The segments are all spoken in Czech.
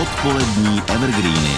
Odpolední evergreeny.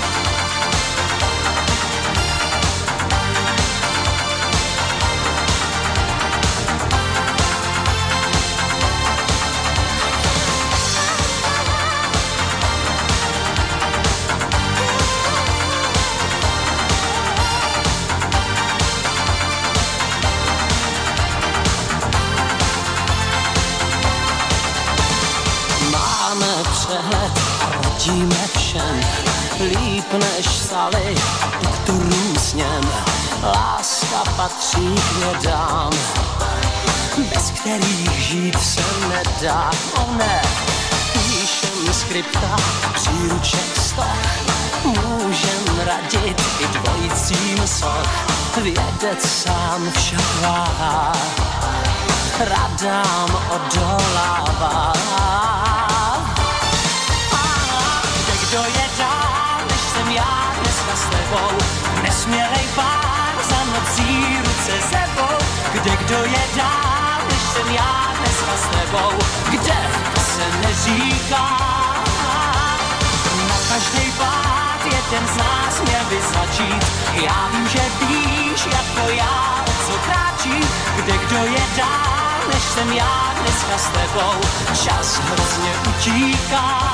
Radíme všem, líp než psali doktorů sněm. Láska patří k vědám, bez kterých žít se nedá. O ne, píšem skripta, příruček stoch, můžem radit i dvojicím soch. Vědec sám však váhá, radám odolává. Kdo je dál, než jsem já dneska s tebou? Nesmělej pár za nocí ruce sebou. Kdo je dál, než jsem já dneska s tebou? Kde se neříká? Na každej pád jeden z nás měl by začít. Já vím, že víš, jako já, co kráčí. Kdo je dál, než jsem já dneska s tebou? Čas hrozně utíká.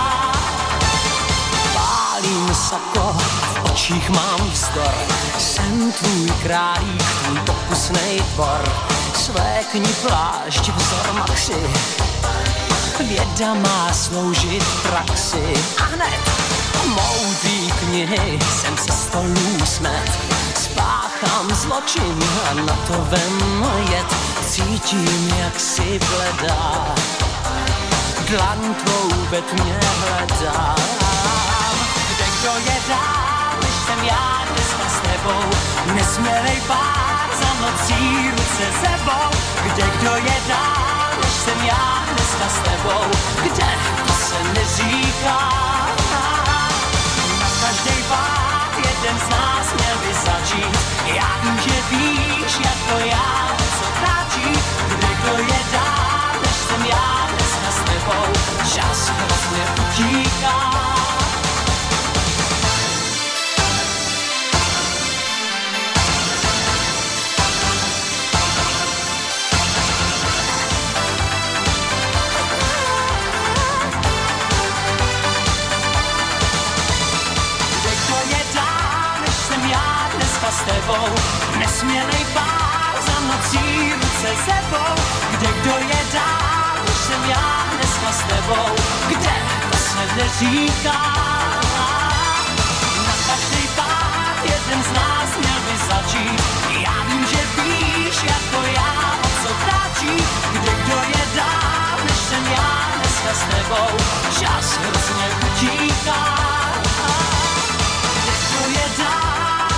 Pálím sako, v očích mám vzdor. Jsem tvůj králík, tvůj pokusnej tvor. Svékni plášť, vzor maxi. Věda má sloužit praxi. A hned moudrý knihy jsem se stolů smet. Spáchám zločin a na to vem jet. Cítím, jak si bledá. Dlan tvou ve tmě hledá. Kdo je dál, než jsem já dneska s tebou? Nesmělej pár za nocí ruce sebou. Kdo je dál, než jsem já dneska s tebou? Kde to se neříká? Na každej pád jeden z nás měl by začít. Já vím, že víš, jako já, co kráčí. Kdo je dál, než jsem já dneska s tebou? Čas hrozně utíká. S tebou, nesmělej pár za nocí ruce sebou. Kdo je dál, než jsem já dneska s tebou? Kde to se neříká? Na každej pád jeden z nás měl by začít. Já vím, že víš, jako já, o co kráčí. Kdo je dál, než jsem já dneska s tebou? Čas hrozně utíká. Kdo je dál?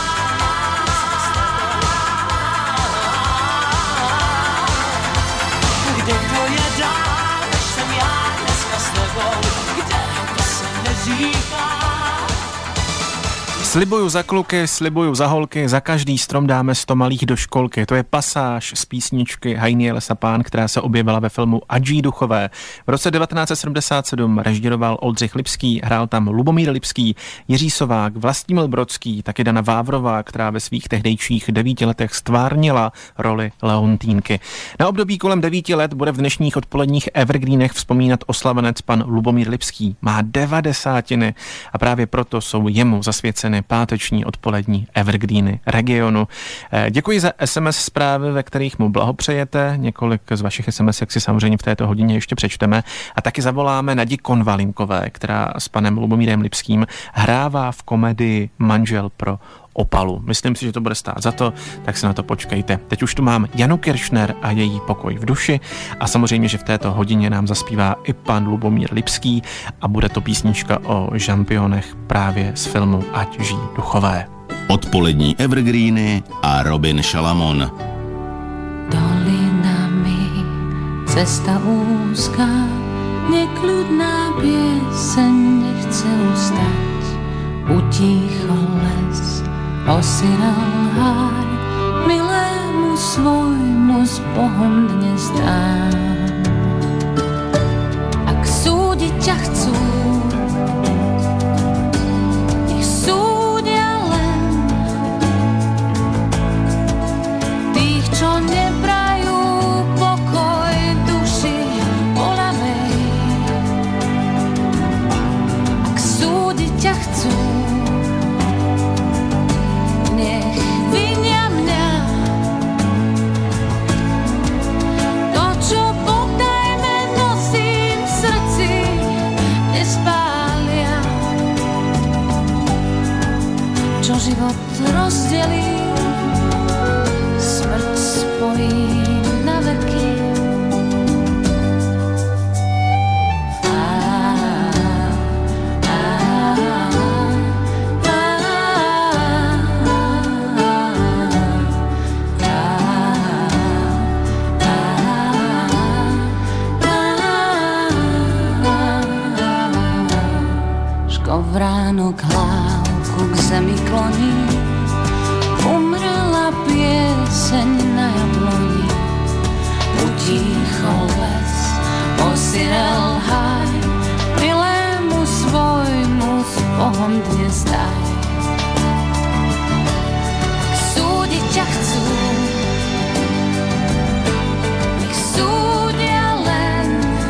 Kdo je dál, než jsem já dneska s tebou? Kde to se neříká? Slibuju za kluky, slibuju za holky, za každý strom dáme 100 malých do školky. To je pasáž z písničky Hajniele Sapán, která se objevila ve filmu Adží Duchové. V roce 1977 režíroval Oldřich Lipský, hrál tam Lubomír Lipský, Jiří Sovák, Vlastimil Brodský, taky Dana Vávrová, která ve svých tehdejších 9 letech stvárnila roli Leontýnky. Na období kolem 9 let bude v dnešních odpoledních evergreenech vzpomínat oslavenec pan Lubomír Lipský. Má 90 a právě proto jsou jemu zasvěceny páteční odpolední evergreeny regionu. Děkuji za SMS zprávy, ve kterých mu blahopřejete. Několik z vašich SMS, jak si samozřejmě v této hodině ještě přečteme. A taky zavoláme Nadi Konvalinkové, která s panem Lubomírem Lipským hrává v komedii Manžel pro Opalu. Myslím si, že to bude stát za to, tak se na to počkejte. Teď už tu mám Janu Kiršner a její Pokoj v duši a samozřejmě, že v této hodině nám zaspívá i pan Lubomír Lipský a bude to písnička o žampionech právě z filmu Ať žijí duchové. Odpolední evergreeny a Robin Šalamon. Dolinami cesta úzká, nekľudná pieseň nechce ustať. Utíchol les, osiral háj, milému svojmu s Bohom dnes dám. Ak súdiť ťa chcú, chcú, nech vinia mňa. To, čo potajme nosím v srdci, nespália. Čo život rozdelí, smrť spojí na veky. Vránok hlávku k zemi kloní, umrela pieseň na jabloni. Utíchol les, osirel háj, milému svojmu s Bohom dnes daj. Ak súdiť ťa chcú, nech súdia len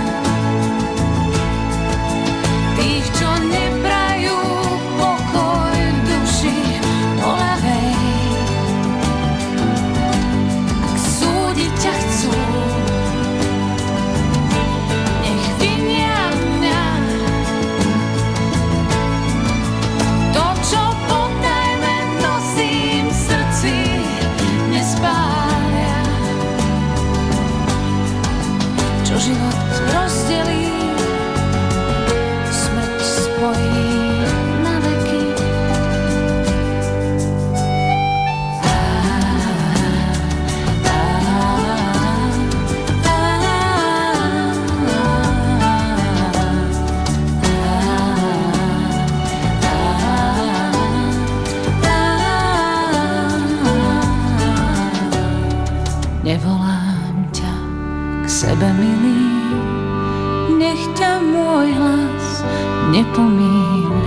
tých, čo neprajú pokoj v duši doľavej. Ak súdiť ťa chcú, nech vinia mňa. To, čo potajme nosím v srdci, nespália. Čo život rozdelí, smrť spojí na veky. Nevolám ťa k sebe, milý, nech ťa môj hlas nepomíli.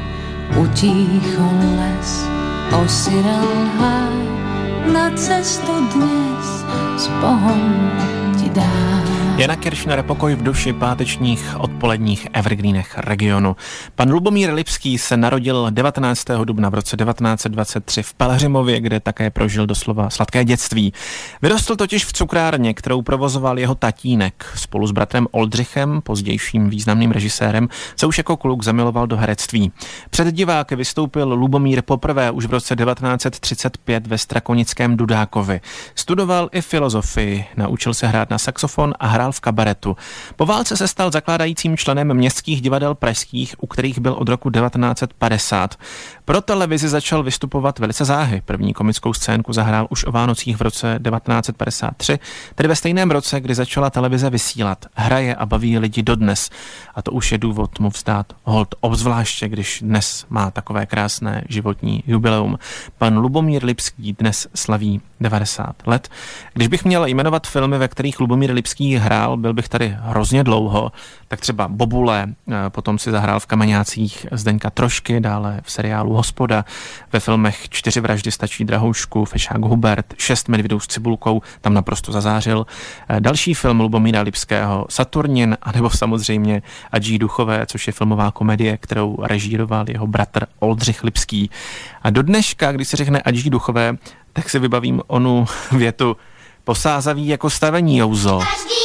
Utíchol les, osirel háj, na cestu dnes s Bohom ti dám. Jana Kiršner, Pokoj v duši, pátečních odpoledních evergreenech regionu. Pan Lubomír Lipský se narodil 19. dubna v roce 1923 v Pelhřimově, kde také prožil doslova sladké dětství. Vyrostl totiž v cukrárně, kterou provozoval jeho tatínek. Spolu s bratrem Oldřichem, pozdějším významným režisérem, se už jako kluk zamiloval do herectví. Před diváky vystoupil Lubomír poprvé už v roce 1935 ve Strakonickém Dudákovi. Studoval i filozofii, naučil se hrát na saxofon a hrál v kabaretu. Po válce se stal zakládajícím členem městských divadel pražských, u kterých byl od roku 1950. Pro televizi začal vystupovat velice záhy. První komickou scénku zahrál už o Vánocích v roce 1953, tedy ve stejném roce, kdy začala televize vysílat. Hraje a baví lidi dodnes. A to už je důvod mu vzdát hold, obzvláště když dnes má takové krásné životní jubileum. Pan Lubomír Lipský dnes slaví 90 let. Když bych měl jmenovat filmy, ve kterých Lubomír Lipský hrál, byl bych tady hrozně dlouho, tak třeba Bobule, potom si zahrál v Kameňácích Zdeňka Trošky, dále v seriálu Hospoda, ve filmech 4 vraždy stačí drahoušku, Fešák Hubert, 6 medvědů s cibulkou, tam naprosto zazářil. Další film Lubomíra Lipského, Saturnin, anebo samozřejmě Adží Duchové, což je filmová komedie, kterou režíroval jeho bratr Oldřich Lipský. A do dneška, když se řekne Adží Duchové, tak si vybavím onu větu: posázaví jako stavení, Jouzo.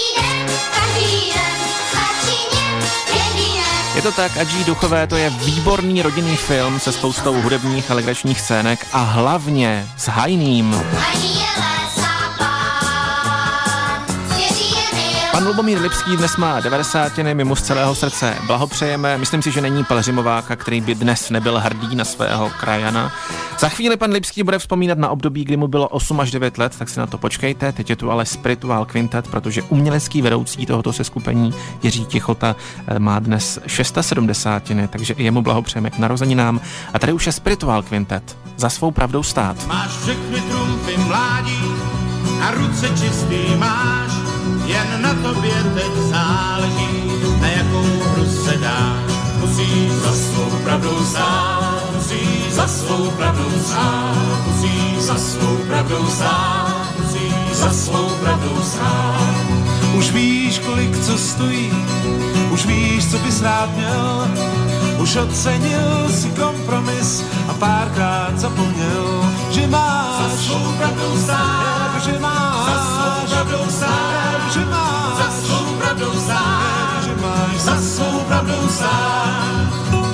Je to tak, Adží Duchové, to je výborný rodinný film se spoustou hudebních a legračních scének a hlavně s Hajným. Pan Lubomír Lipský dnes má 90, my mu z celého srdce blahopřejeme. Myslím si, že není Pelhřimováka, který by dnes nebyl hrdý na svého krajana. Za chvíli pan Lipský bude vzpomínat na období, kdy mu bylo 8 až 9 let, tak si na to počkejte. Teď je tu ale Spiritual Quintet, protože umělecký vedoucí tohoto seskupení Jiří Tichota má dnes 76, takže i jemu blahopřejeme k narozeninám. A tady už je Spiritual Quintet. Za svou pravdou stát. Máš všechny trumfy mládí a ruce čistý máš, jen na tobě teď záleží, na jakou hru se dáš. Musíš za svou pravdou stát, musíš za svou pravdou stát, musíš za svou pravdou stát, musíš za svou pravdou stát. Už víš, kolik co stojí, už víš, co bys rád měl, už ocenil si kompromis a párkrát zapomněl, že máš za svou pravdou stát, že máš za svou pravdou stát, že máš za svou pravdou stát, že máš za svou pravdou stát.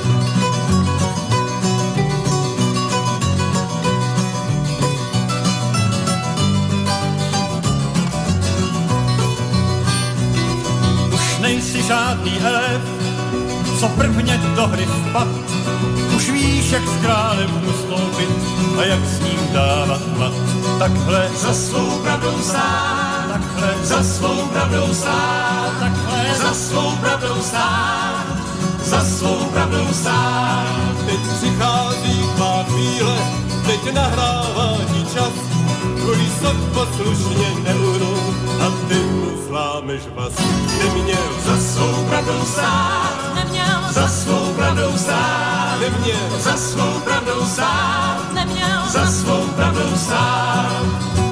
Už nejsi žádný elef, co prvně do hry vpad. Už víš, jak s králem ustoupit a jak s ním dávat mat. Takhle za svou pravdou stát, takhle za svou pravdou stát, takhle za svou pravdou stát, za svou pravdou stát. Teď přichází tvá chvíle, teď nahrává ti čas, tvůj sok poslušně neuhnou a ty mu zlámeš vás. Neměl za svou pravdou stát, neměl za svou pravdou stát, neměl za svou pravdou stát, neměl za svou pravdou stát.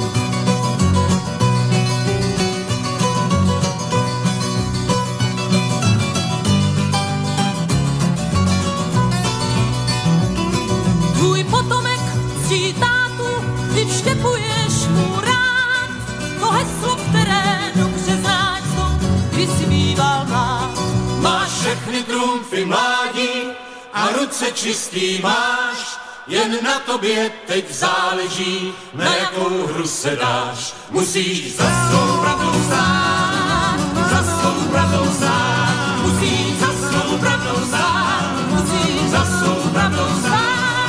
Tvůj potomek ctí tátu, ty vštěpuješ mu rád. To heslo, které dobře znáš, to, kdy jsi býval mlád. Máš všechny trumfy mládí a ruce čistý máš, jen na tobě teď záleží, na jakou hru se dáš. Musíš za svou pravdou stát, za svou pravdou stát, musíš za svou pravdou stát, musíš za svou pravdou stát.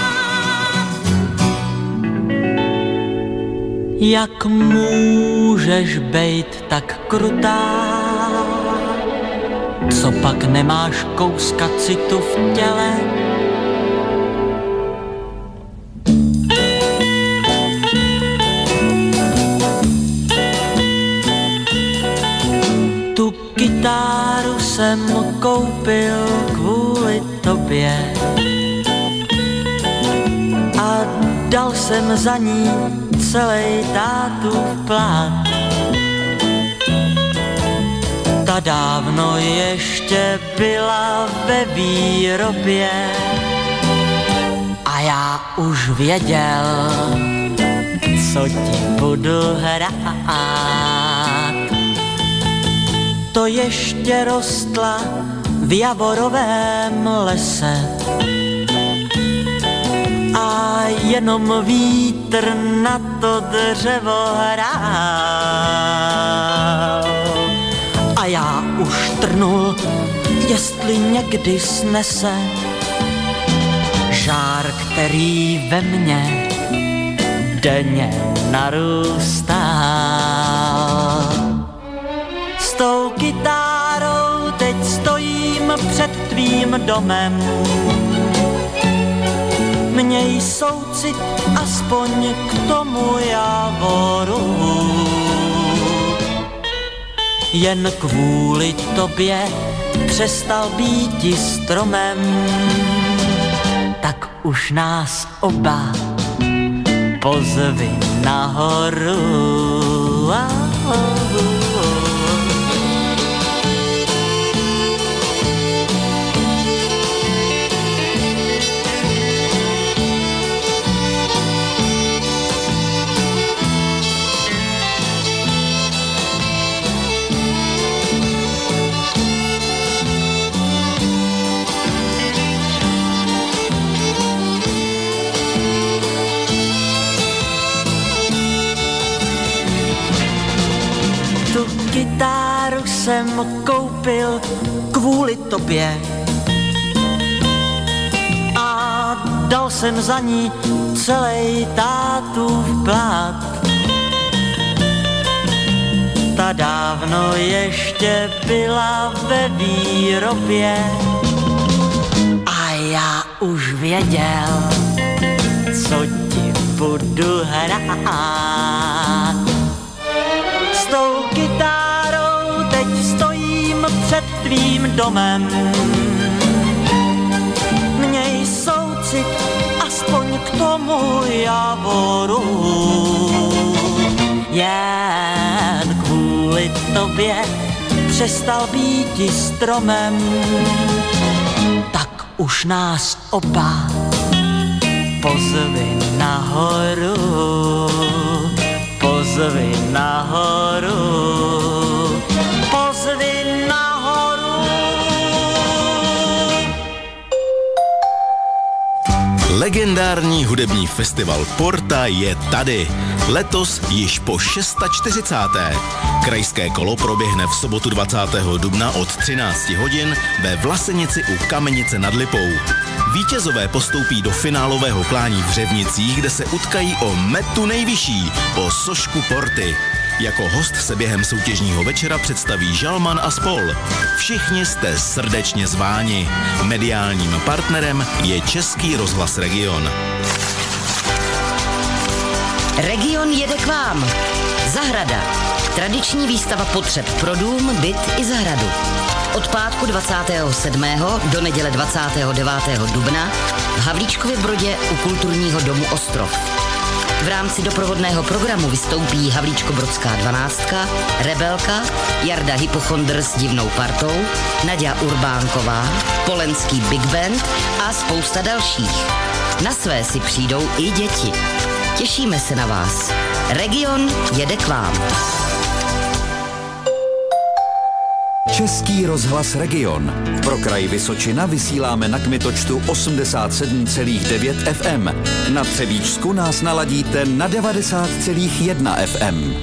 Jak můžeš bejt tak krutá, co pak nemáš kouska citu v těle? Tu kytáru jsem koupil kvůli tobě a dal jsem za ní celej tátův plát. Ta dávno ještě byla ve výrobě a já už věděl, co ti budu hrát. To ještě rostla v javorovém lese a jenom vítr na to dřevo hrál. A já už trnul, jestli někdy snese žár, který ve mně denně narůstá. S tou kytárou teď stojím před tvým domem. Měj soucit aspoň k tomu javoru. Jen kvůli tobě přestal býti stromem, tak už nás oba pozvi nahoru. Kytáru jsem koupil kvůli tobě a dal jsem za ní celej tátův plát. Ta dávno ještě byla ve výrobě a já už věděl, co ti budu hrát. S tou kytárou teď stojím před tvým domem. Měj soucit aspoň k tomu javoru. Jen kvůli tobě přestal býti stromem, tak už nás oba pozvi nahoru, pozvi nahoru, pozvi nahoru. Legendární hudební festival Porta je tady. Letos již po 640. Krajské kolo proběhne v sobotu 20. dubna od 13 hodin ve Vlasenici u Kamenice nad Lipou. Vítězové postoupí do finálového klání v Řevnicích, kde se utkají o metu nejvyšší, o sošku Porty. Jako host se během soutěžního večera představí Žalman a spol. Všichni jste srdečně zváni. Mediálním partnerem je Český rozhlas Region. Region jede k vám. Zahrada. Tradiční výstava potřeb pro dům, byt i zahradu. Od pátku 27. do neděle 29. dubna v Havlíčkově Brodě u Kulturního domu Ostrov. V rámci doprovodného programu vystoupí Havlíčko-brodská 12, Rebelka, Jarda Hypochondr s divnou partou, Naďa Urbánková, Polenský Big Band a spousta dalších. Na své si přijdou i děti. Těšíme se na vás. Region jede k vám. Český rozhlas Region. Pro kraj Vysočina vysíláme na kmitočtu 87,9 FM. Na Třebíčsku nás naladíte na 90,1 FM.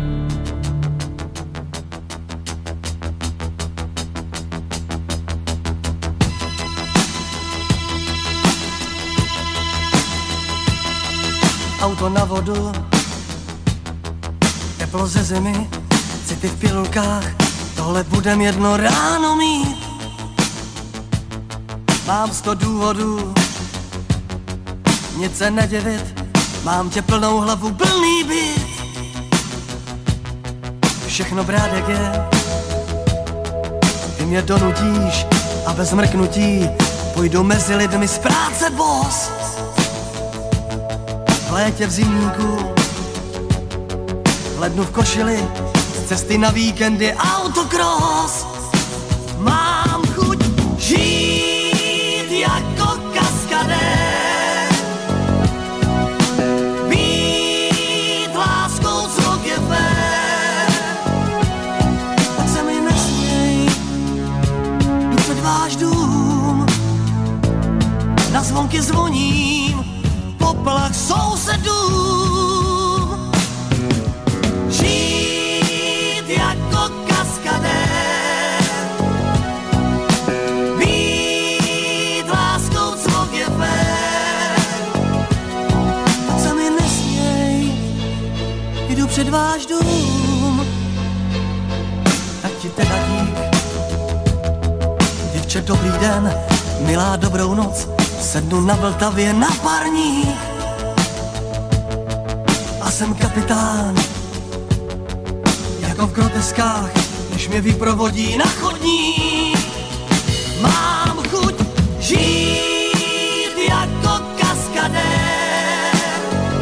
Auto na vodu, teplo ze zimy, city v pilulkách, tohle budem jedno ráno mít. Mám 100 důvodů, nic se nedivit, mám tě plnou hlavu, plný byt. Všechno brát jak je, ty mě donutíš a bez mrknutí půjdu mezi lidmi z práce boss. V létě v zimníku, v lednu v košili, z cesty na víkendy autocross. Mám chuť žít jako kaskadér, být láskou, co je fér. Tak se mi nesměj, jdu před váš dům, na zvonky zvoním, poplach sousedům. Žít jako kaskadér, být láskou, co je fér. Tak se mi nesměj, jdu před váš dům. Tak ti teda dík, děvče dobrý den, milá dobrou noc, sednu na Vltavě na parník a jsem kapitán, jako v groteskách, když mě vyprovodí na chodník. Mám chuť žít jako kaskadér,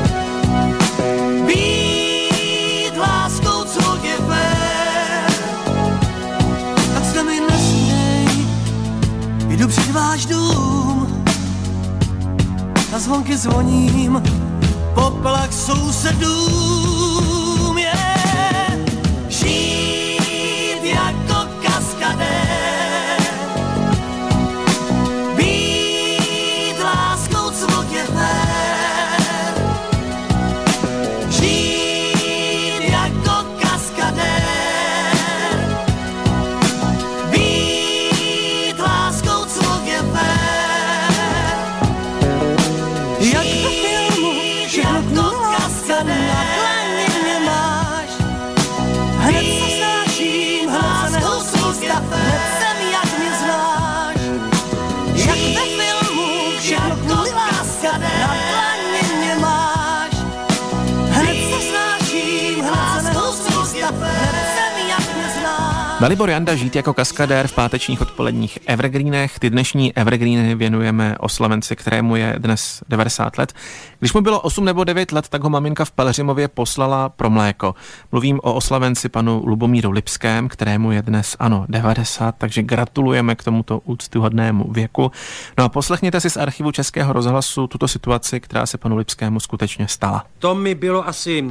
být láskou, co je fér. Tak se mi nesměj, jdu před váš dům, na zvonky zvoním, poplach sousedům je. Žít jako kaskadér, být láskou, co je fér. Žít jako kaskadér, být láskou, co je fér. Jak to filmu, všechno kaskadér, na dlaně mě máš. Hned se snáším, láskou spousta, hned jsem, jak mě znáš. Jak ve filmu, všechno kaskadér, na dlaně mě máš. Hned se snáším, láskou spousta, hned jsem, jak mě znáš. Dalibor Janda žít jako kaskadér v pátečních odpoledních evergreenech. Ty dnešní evergreeny věnujeme oslavenci, kterému je dnes 90 let. Když mu bylo 8 nebo 9 let, tak ho maminka v Pelhřimově poslala pro mléko. Mluvím o oslavenci panu Lubomíru Lipském, kterému je dnes 90, takže gratulujeme k tomuto úctyhodnému věku. No a poslechněte si z archivu Českého rozhlasu tuto situaci, která se panu Lipskému skutečně stala. To mi bylo asi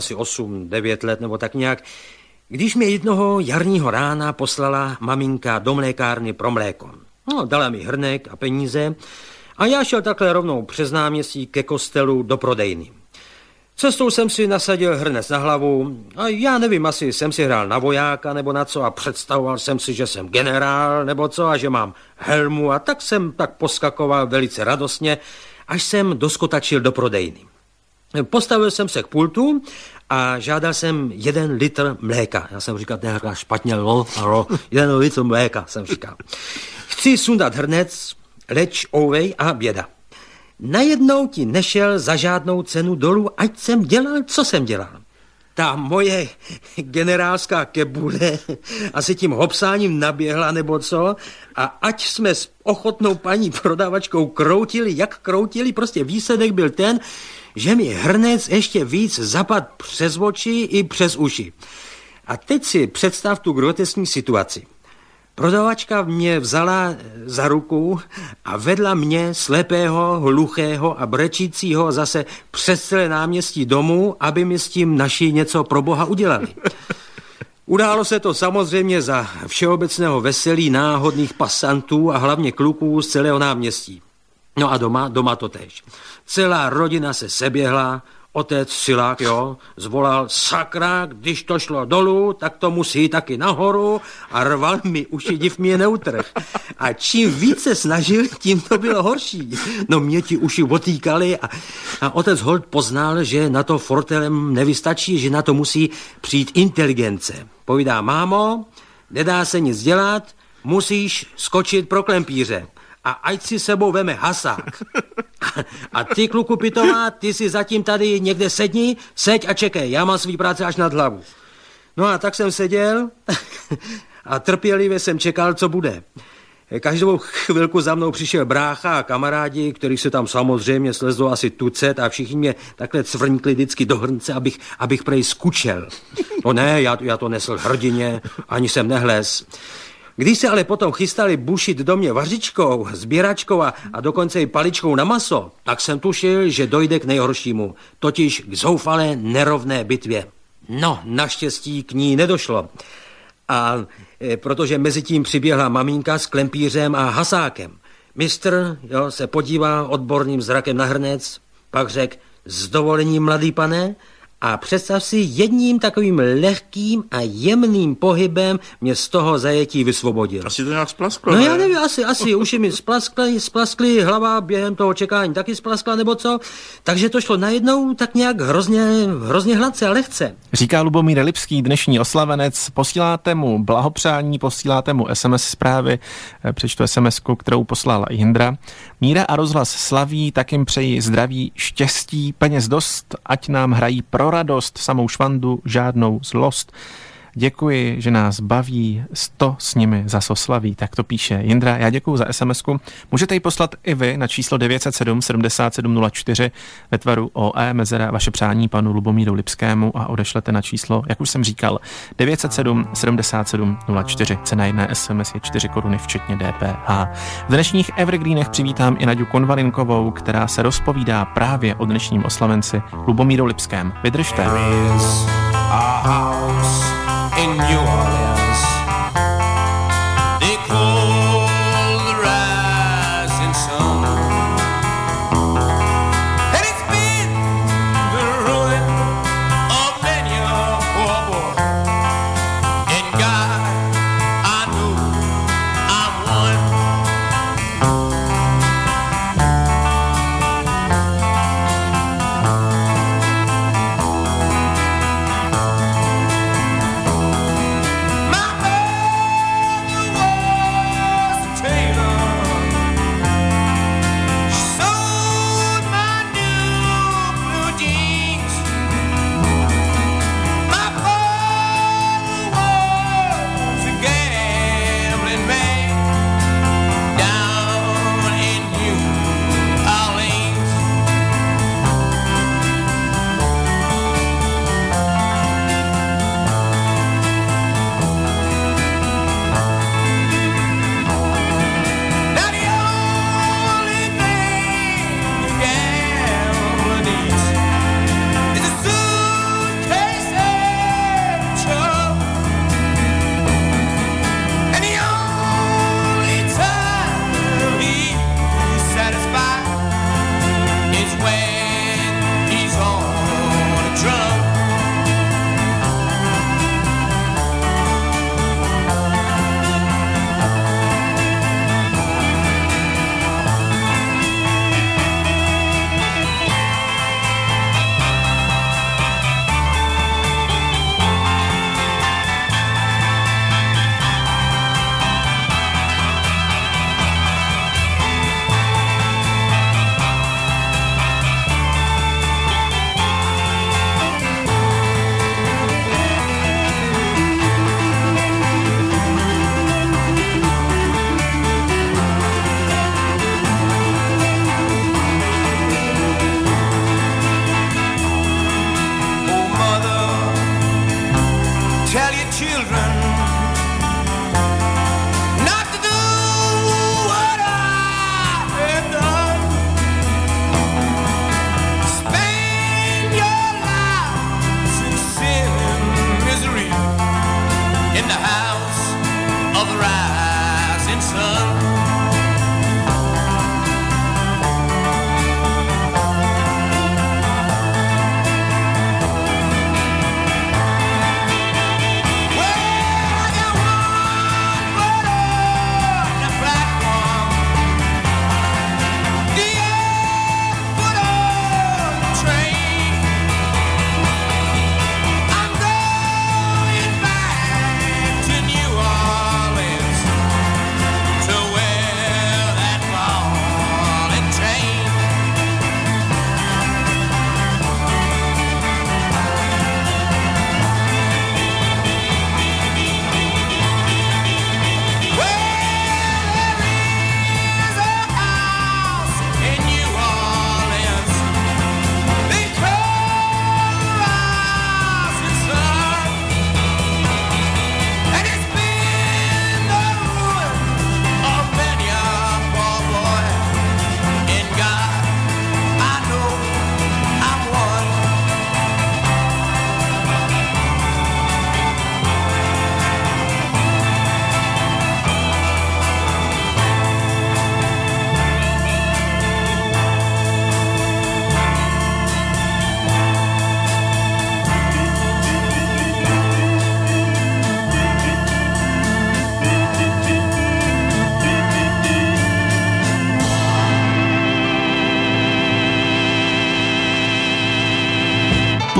8-9 let nebo tak nějak, když mě jednoho jarního rána poslala maminka do mlékárny pro mléko. No, dala mi hrnek a peníze a já šel takhle rovnou přes náměstí ke kostelu do prodejny. Cestou jsem si nasadil hrnec na hlavu a já nevím, asi jsem si hrál na vojáka nebo na co a představoval jsem si, že jsem generál nebo co a že mám helmu a tak jsem tak poskakoval velice radostně, až jsem doskotačil do prodejny. Postavil jsem se k pultu a žádal jsem 1 litr mléka. Já jsem říkal, ne, špatně, 1 litr mléka, jsem říkal. Chci sundat hrnec, leč, ouvej a běda. Najednou ti nešel za žádnou cenu dolů, ať jsem dělal, co jsem dělal. Ta moje generálská kebule asi tím hopsáním naběhla nebo co a ať jsme s ochotnou paní prodavačkou kroutili, jak kroutili, prostě výsledek byl ten, že mi hrnec ještě víc zapad přes oči i přes uši. A teď si představ tu groteskní situaci. Prodavačka mě vzala za ruku a vedla mě slepého, hluchého a brečícího zase přes celé náměstí domů, aby mi s tím naši něco pro Boha udělali. Událo se to samozřejmě za všeobecného veselí náhodných pasantů a hlavně kluků z celého náměstí. No a doma to též. Celá rodina se seběhla, otec Silák, zvolal, sakra, když to šlo dolů, tak to musí taky nahoru a rval mi uši, div mě neutrh. A čím více snažil, tím to bylo horší. No mě ti uši otýkaly a otec holt poznal, že na to fortelem nevystačí, že na to musí přijít inteligence. Povídá, mámo, nedá se nic dělat, musíš skočit pro klempíře. A ať si sebou veme hasák. A ty, kluku pitová, ty si zatím tady někde seď a čekej, já mám svý práce až nad hlavu. No a tak jsem seděl a trpělivě jsem čekal, co bude. Každou chvilku za mnou přišel brácha a kamarádi, kterých se tam samozřejmě slezlo asi tucet a všichni mě takhle cvrnkli vždycky do hrnce, abych prej skučel. No ne, já to nesl hrdině, ani jsem nehlez. Když se ale potom chystali bušit do mě vařičkou, sběračkou a dokonce i paličkou na maso, tak jsem tušil, že dojde k nejhoršímu, totiž k zoufalé nerovné bitvě. No, naštěstí k ní nedošlo. A protože mezi tím přiběhla maminka s klempířem a hasákem. Mistr se podívá odborným zrakem na hrnec, pak řekl, s dovolením, mladý pane, a představ si, jedním takovým lehkým a jemným pohybem mě z toho zajetí vysvobodil. Asi to nějak splasklo, no já nevím, asi uši mi splaskly, hlava během toho čekání taky splaskla nebo co, takže to šlo najednou tak nějak hrozně hladce a lehce. Říká Lubomír Lipský, dnešní oslavenec. Posíláte mu blahopřání, posíláte mu SMS zprávy, přečtu SMS-ku, kterou poslala Jindra. Míra a rozhlas slaví, tak jim přeji zdraví, štěstí, peněz dost, ať nám hrají pro radost, samou švandu, žádnou zlost. Děkuji, že nás baví, 100 s nimi zas oslaví, tak to píše Jindra. Já děkuji za SMS-ku. Můžete ji poslat i vy na číslo 907 7704 ve tvaru OE mezera vaše přání panu Lubomíru Lipskému a odešlete na číslo, jak už jsem říkal, 907 7704. Cena jedné SMS je 4 koruny včetně DPH. V dnešních Evergreenech přivítám i Naďu Konvalinkovou, která se rozpovídá právě o dnešním oslavenci Lubomíru Lipském. Vydržte. In New Orleans, they call the rising sun, and it's been the ruin of many a poor boy. And God, I know I'm one.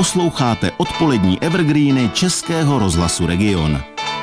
Posloucháte odpolední evergreeny Českého rozhlasu Region.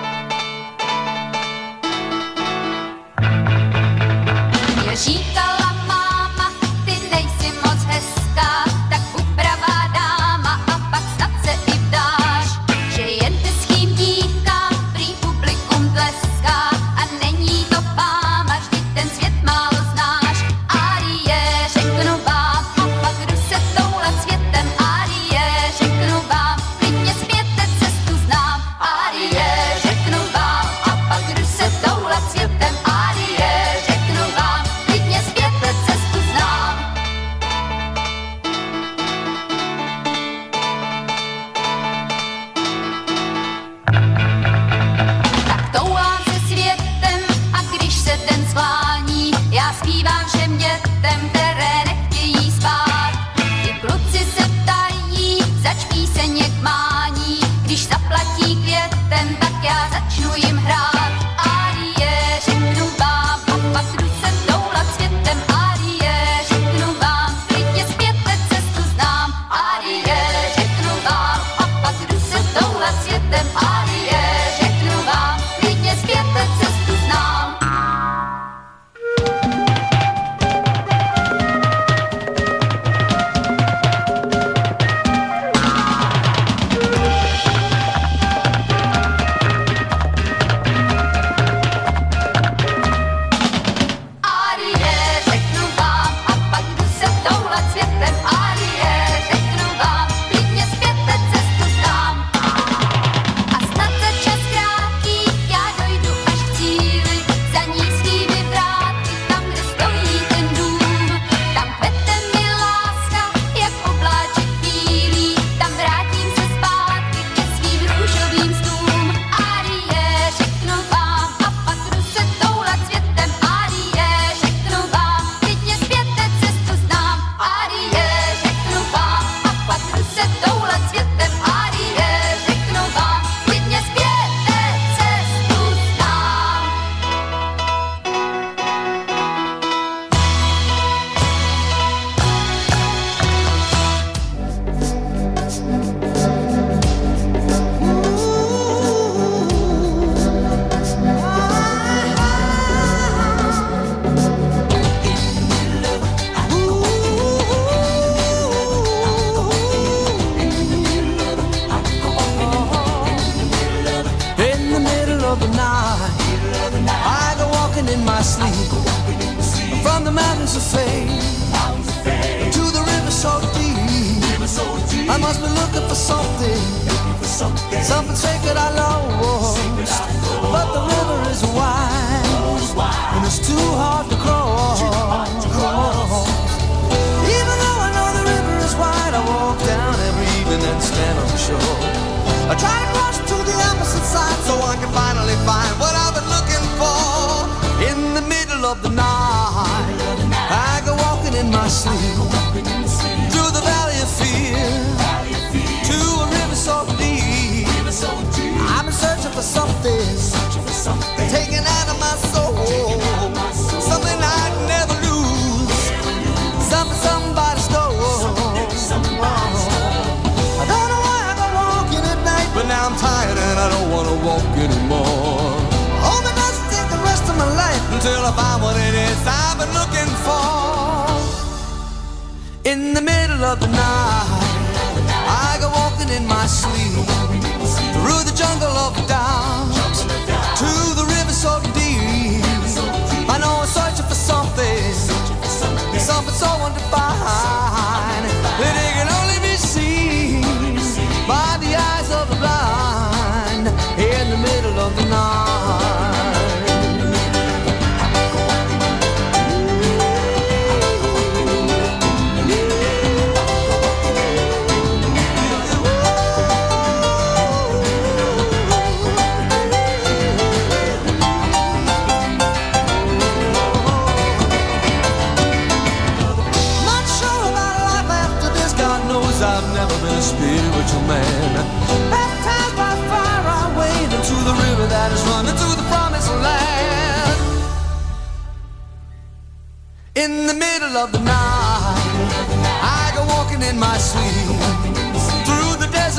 In the middle of the night, I go walking in my sleep through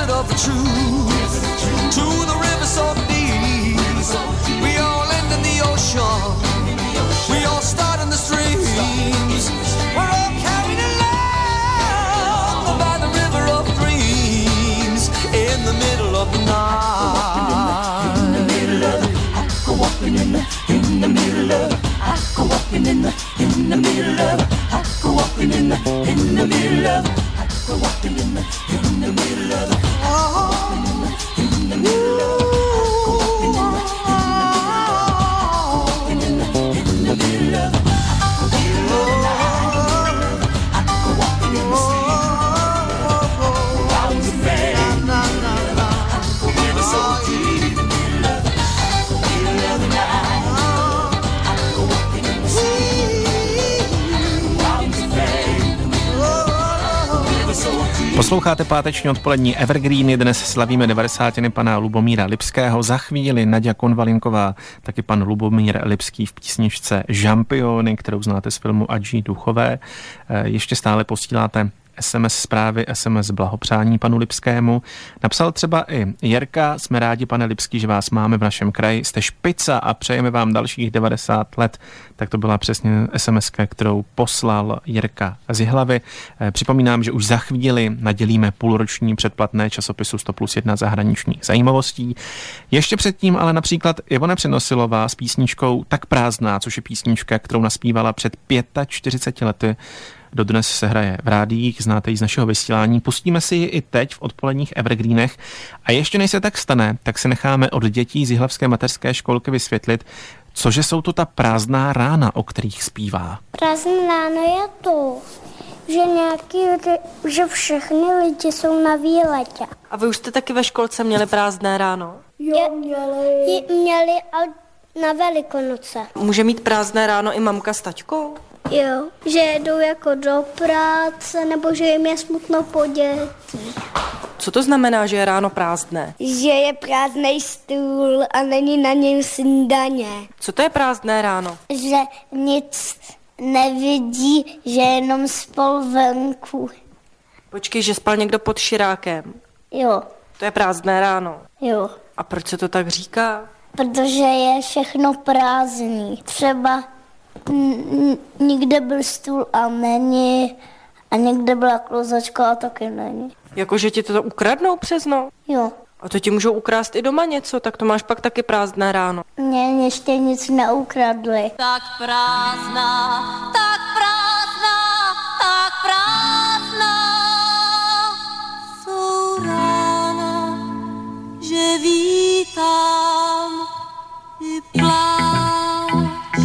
spirit of the truth, to the river so deep. We all end in the ocean, we all start in the streams. We're all carried along by the river of dreams, in the middle of the night. In the middle of the, I go walking in the middle of, I go walking in the middle of, I go walking in the middle of, I go walking in the middle of, oh, in the middle of, Posloucháte páteční odpolední Evergreeny, dnes slavíme 90. pana Lubomíra Lipského. Za chvíli Naďa Konvalinková, taky pan Lubomír Lipský v písničce Žampiony, kterou znáte z filmu Adží Duchové. Ještě stále posíláte SMS zprávy, SMS blahopřání panu Lipskému. Napsal třeba i Jirka, jsme rádi, pane Lipský, že vás máme v našem kraji, jste špica a přejeme vám dalších 90 let. Tak to byla přesně SMS-ka, kterou poslal Jirka z Jihlavy. Připomínám, že už za chvíli nadělíme půlroční předplatné časopisu 100+1 zahraničních zajímavostí. Ještě předtím ale například Ivona Přenosilová s písničkou Tak prázdná, což je písnička, kterou naspívala před 45 lety. Dodnes se hraje v rádiích, znáte ji z našeho vysílání. Pustíme si ji i teď v odpoledních Evergreenech. A ještě než se tak stane, tak se necháme od dětí z jihlavské mateřské školky vysvětlit, cože jsou to ta prázdná rána, o kterých zpívá. Prázdná ráno je to, že všechny lidi jsou na výletě. A vy už jste taky ve školce měli prázdné ráno? Jo, měli na Velikonoce. Může mít prázdné ráno i mamka s taťkou? Jo, že jedou jako do práce, nebo že jim je smutno po dětí. Co to znamená, že je ráno prázdné? Že je prázdný stůl a není na něm snídaně. Co to je prázdné ráno? Že nic nevidí, že jenom spal venku. Počkej, že spal někdo pod širákem? Jo. To je prázdné ráno? Jo. A proč se to tak říká? Protože je všechno prázdný. Třeba nikde byl stůl a není, a někde byla klozačka a taky není. Jakože ti to ukradnou přes noc? Jo. A to ti můžou ukrást i doma něco, tak to máš pak taky prázdné ráno. Mně ještě nic neukradli. Tak prázdná, tak prázdná, tak prázdná jsou rána, že vítám i pláč.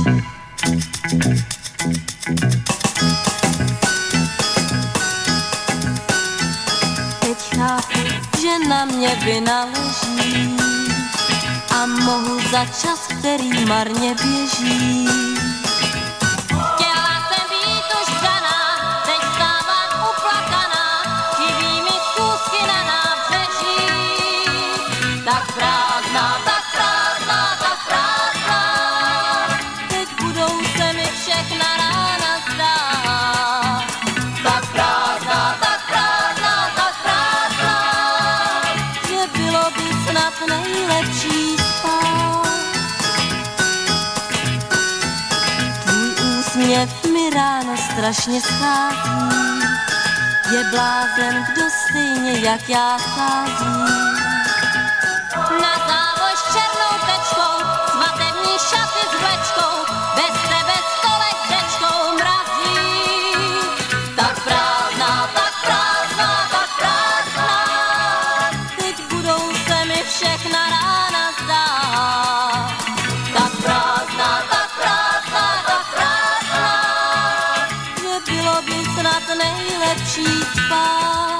Teď chápu, že na mě vina leží a mohu za čas, který marně běží. Chtěla jsem být už daná, teď stávám uplakaná, chybí mi zkusky na nábřeží. Tak prázdná, tak prázdná, tak prázdná, teď budou se mi všechna rána zdát. Tak prázdná, tak prázdná, tak prázdná, že bylo by snad nejlepší spát. Tvůj úsměv mi ráno strašně schází, je blázen, kdo stejně jak já sází. Na závoj s černou tečkou, svatební šaty s vlečkou, bez tebe stolek řečkou mrazí. Tak prázdná, tak prázdná, tak prázdná, teď budou se mi všechna rána zdát. Tak prázdná, tak prázdná, tak prázdná, že bylo by snad nejlepší spát.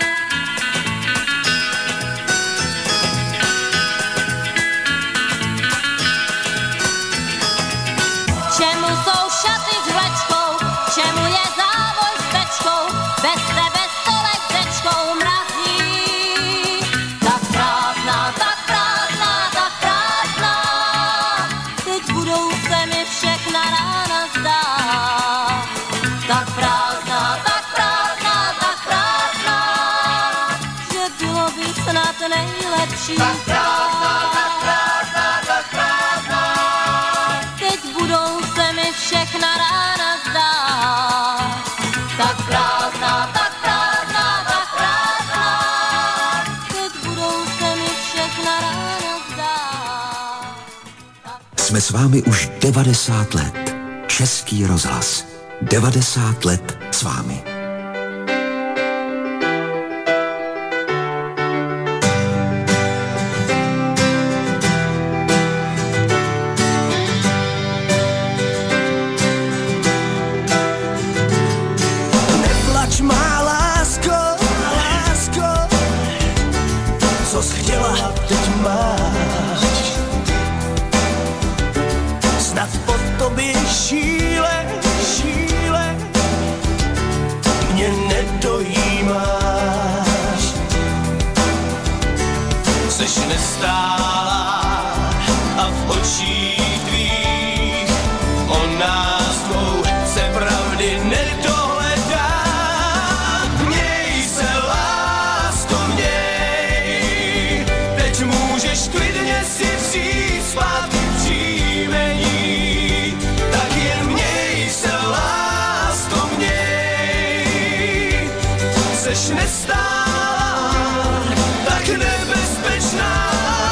Čemu jsou šaty s vlečkou, čemu je závoj s tečkou, bez tebe stolek řečkou mrazí. Tak prázdná, tak prázdná, tak prázdná, teď budou se mi všechna rána zdát. Tak prázdná, tak prázdná, tak prázdná, naší teď budou se mi všechna rána zdát. Tak prázdná, tak prázdná, tak prázdná, teď budou se mi všechna rána zdát. Jsme s vámi už 90 let. Český rozhlas. 90 let s vámi. Neplač, má lásko, co jsi chtěla, teď máš. Snad po tobě šíle, mě nedojímáš. Seš nestálá a v očích tvých o nás dvou se pravdy nedohledá. Měj se, lásko, měj, teď můžeš klidně si vzít zpátky příjmení. Tak jen měj se, lásko, měj, seš nestálá, tak nebezpečná.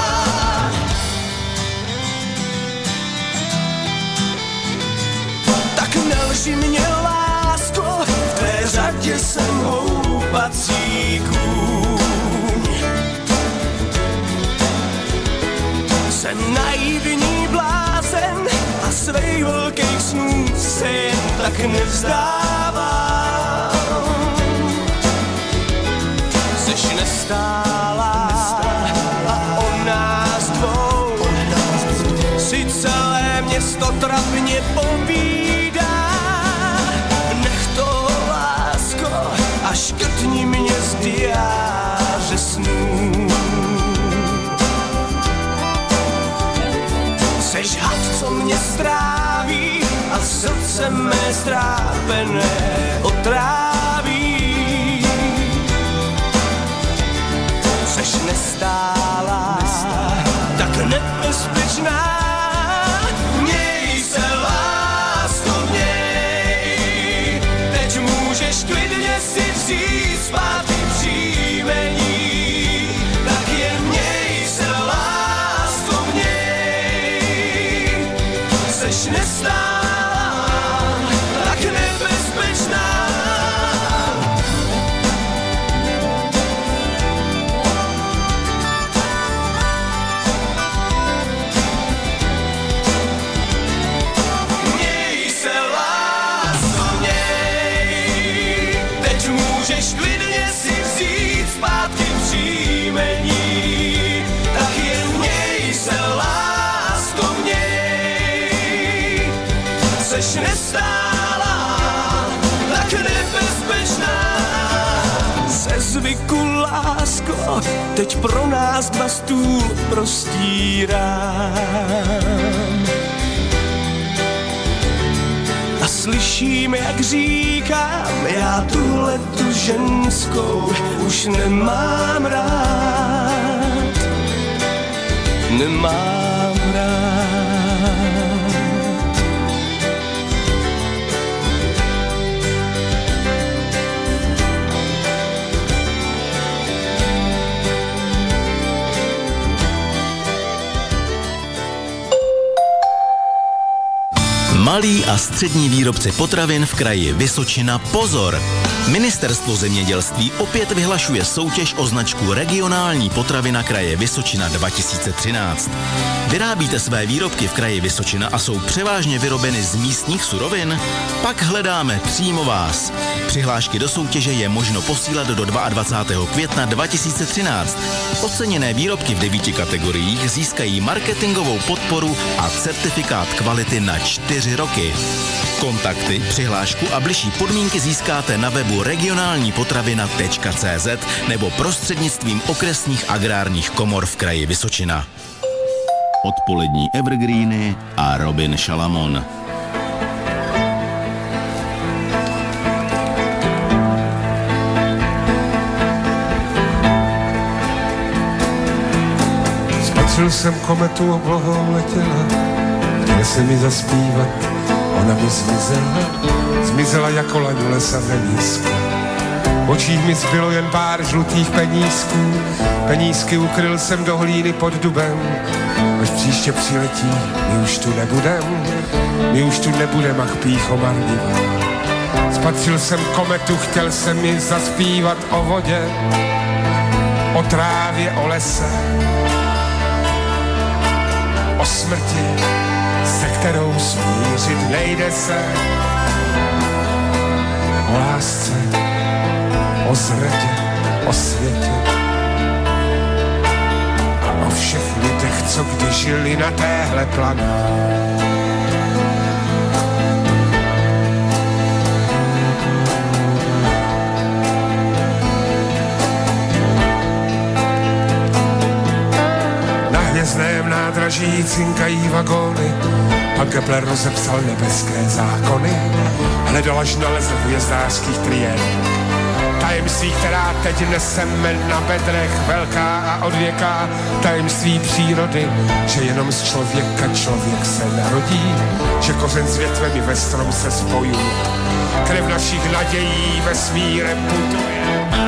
Tak nelži mě, lásko, v té řadě jsem houpací kůň. Jsem naivní blázen a svých velkých snů se jen tak nevzdávám. Seš nestálá a o nás dvou si celé město trapně povídá. Nech to, lásko, a škrtni mě z diáře snů. Seš had, co mě stráví a srdce mé strápené otráví. Seš nestálá, tak nebezpečná. Měj se, lásko, měj, teď můžeš klidně si vzít zpátky příjmení. Tak jen měj se, lásko, měj, seš nestálá, tak nebezpečná. Měj se, lásko, měj, teď můžeš klidně si vzít zpátky příjmení. Tak jen měj se, lásko, měj, seš nestálá, tak nebezpečná. Ze zvyku, lásko, teď pro nás dva stůl prostírám. A slyším, jak říkám, já tuhletu ženskou už nemám rád. Nemám rád. Malí a střední výrobci potravin v kraji Vysočina pozor! Ministerstvo zemědělství opět vyhlašuje soutěž o značku Regionální potravina kraje Vysočina 2013. Vyrábíte své výrobky v kraji Vysočina a jsou převážně vyrobeny z místních surovin? Pak hledáme přímo vás. Přihlášky do soutěže je možno posílat do 22. května 2013. Oceněné výrobky v 9 kategoriích získají marketingovou podporu a certifikát kvality na 4 roky. Kontakty, přihlášku a bližší podmínky získáte na webu regionálnípotravina.cz nebo prostřednictvím okresních agrárních komor v kraji Vysočina. Odpolední evergreeny a Robin Šalamon. Spatřil jsem kometu, oblohou letěla, chtěl jsem mi zaspívat, ona mi zmizela jako laň lesa v remízku. V očích mi zbylo jen pár žlutých penízků, penízky ukryl jsem do hlíny pod dubem, až příště přiletí, my už tu nebudem, ach pýcho marnivá. Spatřil jsem kometu, chtěl jsem mi zaspívat o vodě, o trávě, o lese, o smrti, se kterou smířit nejde se, o lásce, o zradě, o světě a o všech lidech, co kdy žili na téhle planetě. Na hvězdném nádraží cinkají vagóny, pan Kepler rozepsal nebeské zákony, hledal až nalezl v hvězdářských trién. Tajemství, která teď neseme na bedrech, velká a odvěká, tajemství přírody, že jenom z člověka člověk se narodí, že kořen s větvem i ve strom se spojuje, krev našich nadějí vesmírem putuje.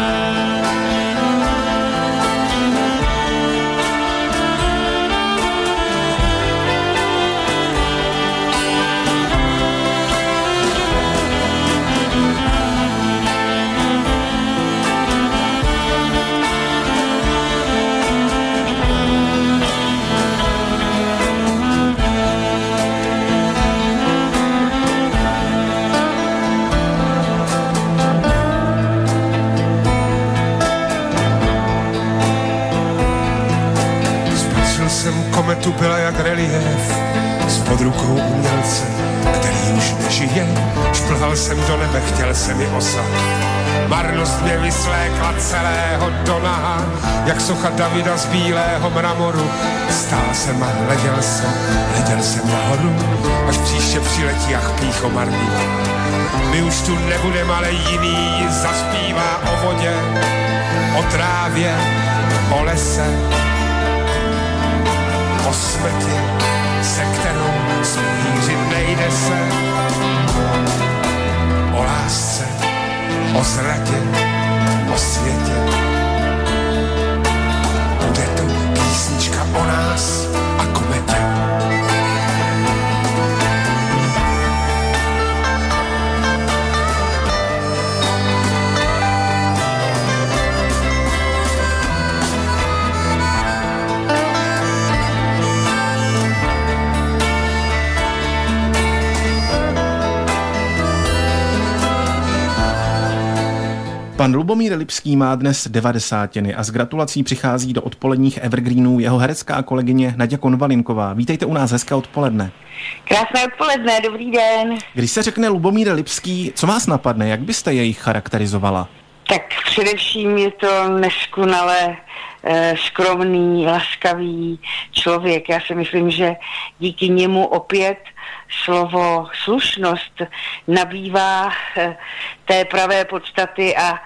Kometu byla jak relief spod rukou umělce, který už nežije. Šplhal jsem do nebe, chtěl jsem mi osad. Marnost mě vyslékla celého do naha, jak socha Davida z bílého mramoru. Stál jsem a hleděl jsem nahoru, až příště přiletí, ach pýcho marnivá. My už tu nebudeme, ale jiný zaspívá o vodě, o trávě, o lese, o smrti, se kterou smířit nejde se, o lásce, o zradě, o světě. Bude to písnička o nás a kometě. Pan Lubomír Lipský má dnes 90 a s gratulací přichází do odpoledních evergreenů jeho herecká kolegyně Naďa Konvalinková. Vítejte u nás, hezké odpoledne. Krásné odpoledne, dobrý den. Když se řekne Lubomír Lipský, co vás napadne, jak byste jej charakterizovala? Tak především je to neskonale skromný, laskavý člověk. Já si myslím, že díky němu opět slovo slušnost nabývá té pravé podstaty a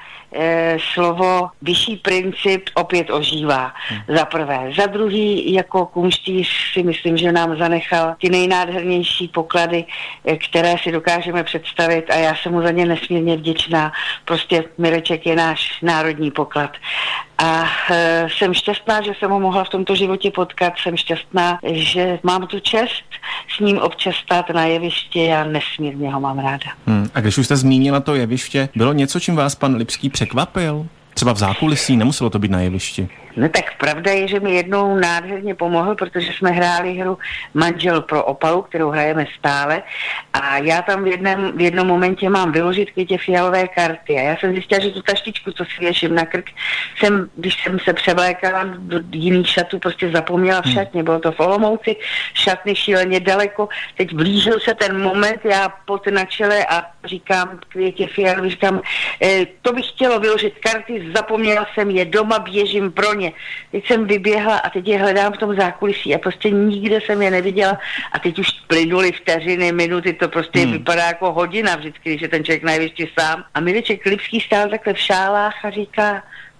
slovo vyšší princip opět ožívá. Za prvé. Za druhý, jako kumštíř si myslím, že nám zanechal ty nejnádhernější poklady, které si dokážeme představit a já jsem mu za ně nesmírně vděčná. Prostě Mireček je náš národní poklad. A jsem šťastná, že jsem ho mohla v tomto životě potkat, jsem šťastná, že mám tu čest s ním občas stát na jevišti a nesmírně ho mám ráda. A když už jste zmínila to jeviště, bylo něco, čím vás pan Lipský překvapil? Třeba v zákulisí, nemuselo to být na jevišti. No tak pravda je, že mi jednou nádherně pomohl, protože jsme hráli hru Manžel pro Opalu, kterou hrajeme stále a já tam v jednom momentě mám vyložit Květě fialové karty a já jsem zjistila, že tu taštičku, co si věším na krk, když jsem se převlékala do jiných šatů, prostě zapomněla v šatně, bylo to v Olomouci, šatny šíleně daleko, teď blížil se ten moment, já pot na čele a říkám Květě fialové, říkám, to bych chtělo vyložit karty, zapomněla jsem je doma, běžím pro ně. Teď jsem vyběhla a teď je hledám v tom zákulisí a prostě nikde jsem je neviděla a teď už plynuly vteřiny, minuty, to prostě vypadá jako hodina vždycky, když je ten člověk na jevišti sám. A Mireček Lipský stál takhle v šálách a říká,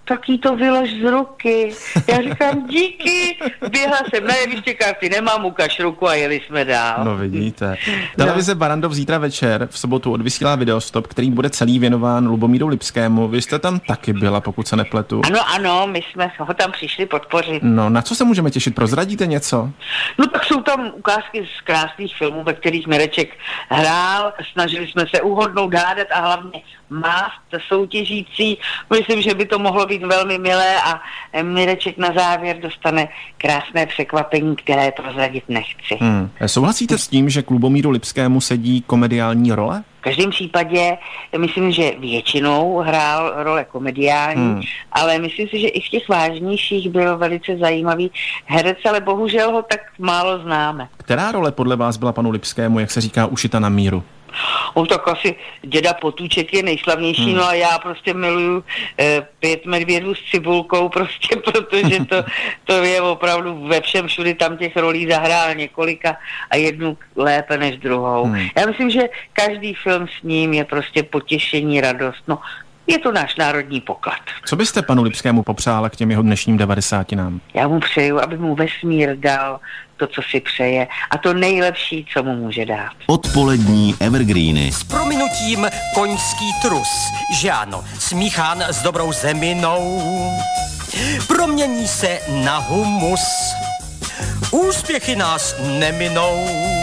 tak jí to vylož z ruky. Já říkám, díky, běhla jsem na jeviště, karty nemám, ukaž ruku a jeli jsme dál. No vidíte. Televize Barrandov zítra večer v sobotu odvysílá videostop, který bude celý věnován Lubomíru Lipskému. Vy jste tam taky byla, pokud se nepletu. Ano, my jsme ho tam přišli podpořit. No, na co se můžeme těšit? Prozradíte něco? No tak jsou tam ukázky z krásných filmů, ve kterých Mireček hrál. Snažili jsme se uhodnout, hádat a hlavně mást soutěžící. Myslím, že by to mohlo být velmi milé a Mireček na závěr dostane krásné překvapení, které prozradit nechci. Souhlasíte s tím, že k Lubomíru Lipskému sedí komediální role? V každém případě myslím, že většinou hrál role komediální, ale myslím si, že i v těch vážnějších byl velice zajímavý herec, ale bohužel ho tak málo známe. Která role podle vás byla panu Lipskému, jak se říká, ušita na míru? Tak asi Děda Potůček je nejslavnější, no a já prostě miluju 5 medvědů s cibulkou prostě, protože to je opravdu ve všem všudy, tam těch rolí zahrál několika a jednu lépe než druhou. Já myslím, že každý film s ním je prostě potěšení, radost, no je to náš národní poklad. Co byste panu Lipskému popřála k těm jeho dnešním 90. Já mu přeju, aby mu vesmír dal to, co si přeje a to nejlepší, co mu může dát. Odpolední evergreeny. S prominutím koňský trus, že ano, smíchán s dobrou zeminou, promění se na humus, úspěchy nás neminou.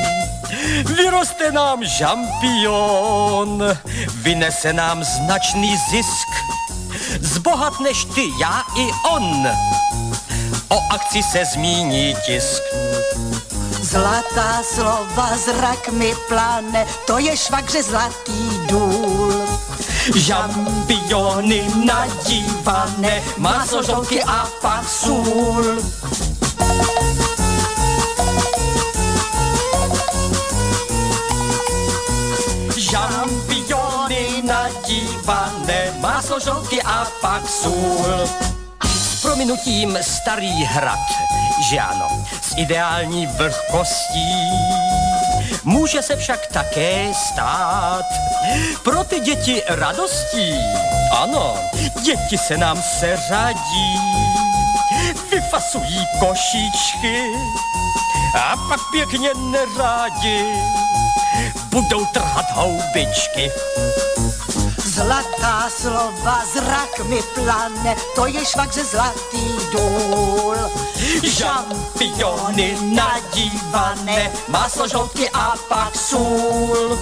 Vyroste nám žampion, vynese nám značný zisk, zbohatneš ty, já i on, o akci se zmíní tisk. Zlatá slova zrak mi plane, to je švagře zlatý důl. Žampiony nadívané, masožolky a pak sůl. Žampiony nadívané, masožolky a pak sůl. S prominutím starý hrad, že ano, s ideální vlhkostí. Může se však také stát pro ty děti radostí. Ano, děti se nám seřadí, vyfasují košíčky a pak pěkně nerádi budou trhat houbičky. Zlatá slova zrak mi plane, to je švagře zlatý důl. Žampiony nadívané, masožolky a pak sůl.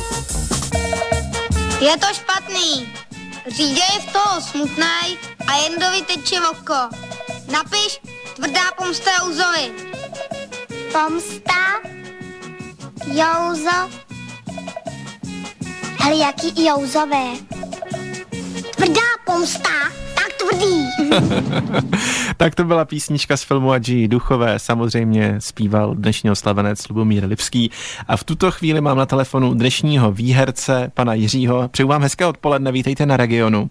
Je to špatný. Řídě je z toho smutnej a Jendovi teče oko. Napiš tvrdá pomsta Jouzovi. Pomsta? Jouzo? Hele, jaký Jouzové? Tvrdá pomsta, tak tvrdý. Tak to byla písnička z filmu Adži Duchové, samozřejmě zpíval dnešní oslavenec Lubomír Lipský. A v tuto chvíli mám na telefonu dnešního výherce, pana Jiřího. Přeju vám hezké odpoledne, vítejte na Regionu.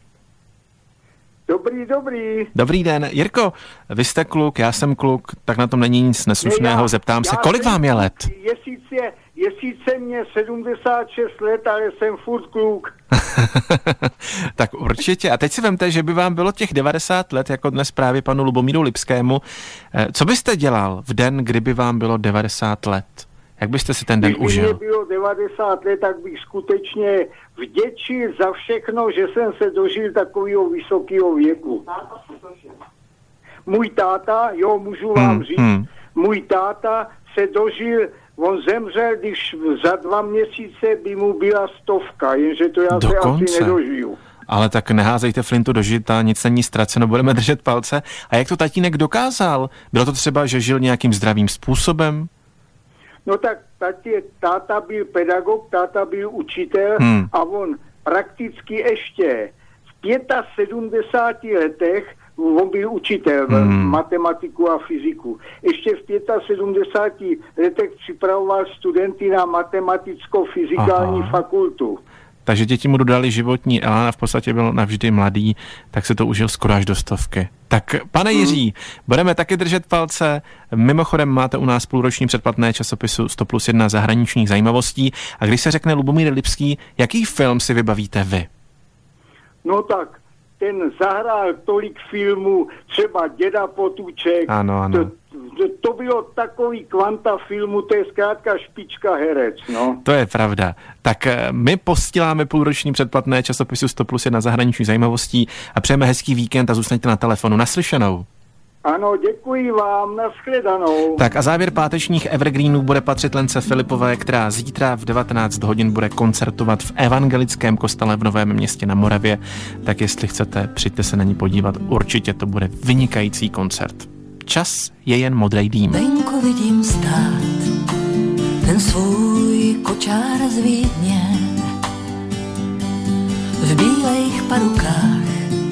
Dobrý. Dobrý den. Jirko, vy jste kluk, já jsem kluk, tak na tom není nic neslušného. Zeptám se, kolik vám je let? Je sice mě 76 let, ale jsem furt kluk. Tak určitě. A teď si vemte, že by vám bylo těch 90 let, jako dnes právě panu Lubomíru Lipskému. Co byste dělal v den, kdyby vám bylo 90 let? Jak byste si ten den užil? Kdyby mě bylo 90 let, tak bych skutečně vděčil za všechno, že jsem se dožil takového vysokého věku. Můj táta, můžu vám říct, můj táta se dožil, on zemřel, když za 2 měsíce by mu byla 100, jenže to já se asi nedožiju. Ale tak neházejte flintu do žita, nic není ztraceno, budeme držet palce. A jak to tatínek dokázal? Bylo to třeba, že žil nějakým zdravým způsobem? No tak táta byl pedagog, táta byl učitel a on prakticky ještě v 75 letech, on byl učitel matematiku a fyziku. Ještě v 75 letech připravoval studenty na matematicko-fyzikální fakultu. Takže děti mu dodali životní elán a v podstatě byl navždy mladý, tak se to užil skoro až do 100. Tak pane Jiří, budeme taky držet palce. Mimochodem máte u nás půlroční předplatné časopisu 100+1 zahraničních zajímavostí. A když se řekne Lubomír Lipský, jaký film si vybavíte vy? No tak, ten zahrál tolik filmů, třeba Děda Potůček. Ano. To bylo takový kvanta filmu, to je zkrátka špička herec, no. To je pravda. Tak my posíláme půlroční předplatné časopisu 100+ na zahraniční zajímavostí a přejeme hezký víkend a zůstaňte na telefonu. Naslyšenou. Ano, děkuji vám, nashledanou. Tak a závěr pátečních evergreenů bude patřit Lence Filipové, která zítra v 19 hodin bude koncertovat v evangelickém kostele v Novém Městě na Moravě. Tak jestli chcete, přijďte se na ní podívat, určitě to bude vynikající koncert. Čas je jen modrej dým. Venku vidím stát, ten svůj kočár z Vídně. V bílejch parukách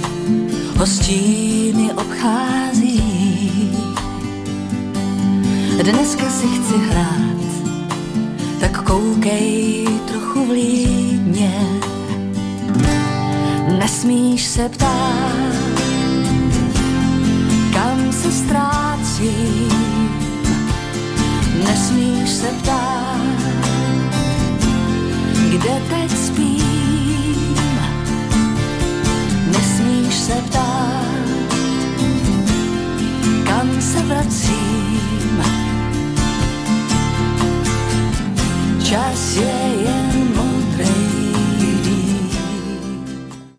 hostíny obchází. Dneska si chci hrát, tak koukej trochu vlídně. Nesmíš se ptát, kam se ztrácím. Nesmíš se ptát, kde teď spím. Nesmíš se ptát, kam se vracím. Čas je